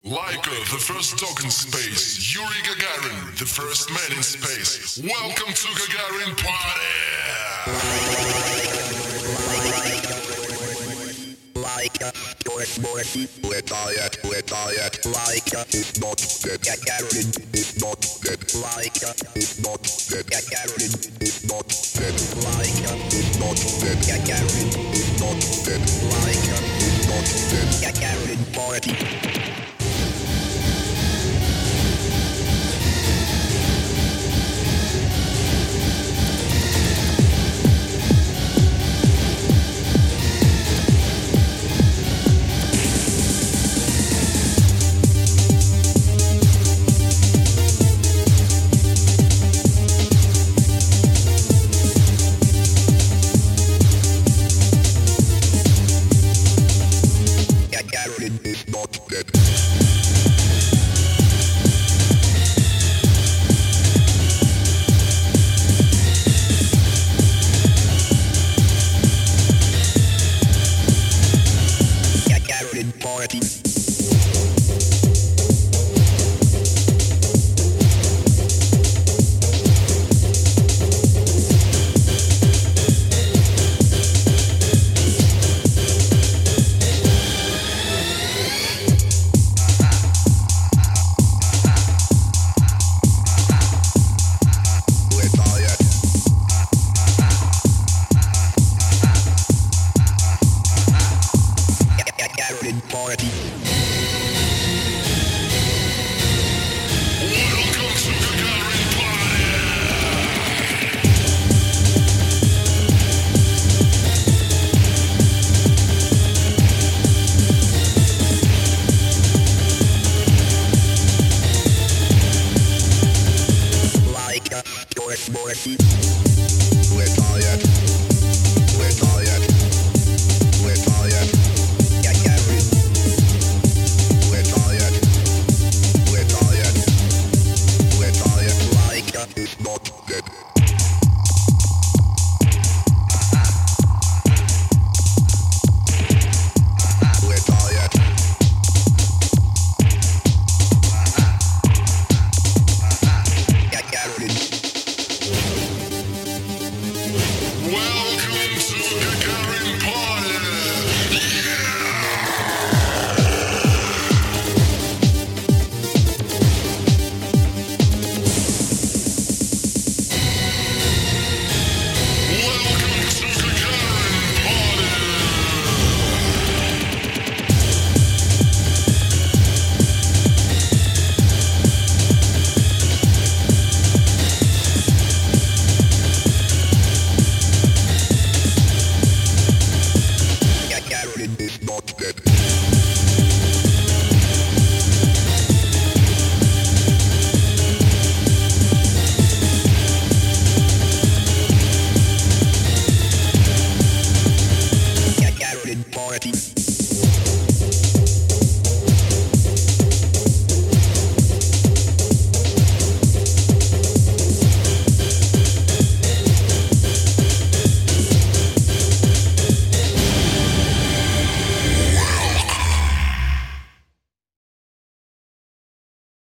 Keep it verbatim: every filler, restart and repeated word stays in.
Laika, the first dog in space. Yuri Gagarin, the first man in space. Welcome to Gagarin Party! Laika, you're more people at diet, with diet. Laika is not dead. Gagarin is not dead. Laika is not dead. Gagarin is not dead. Laika is not dead. Gagarin is not dead. Laika is not dead. Gagarin Party.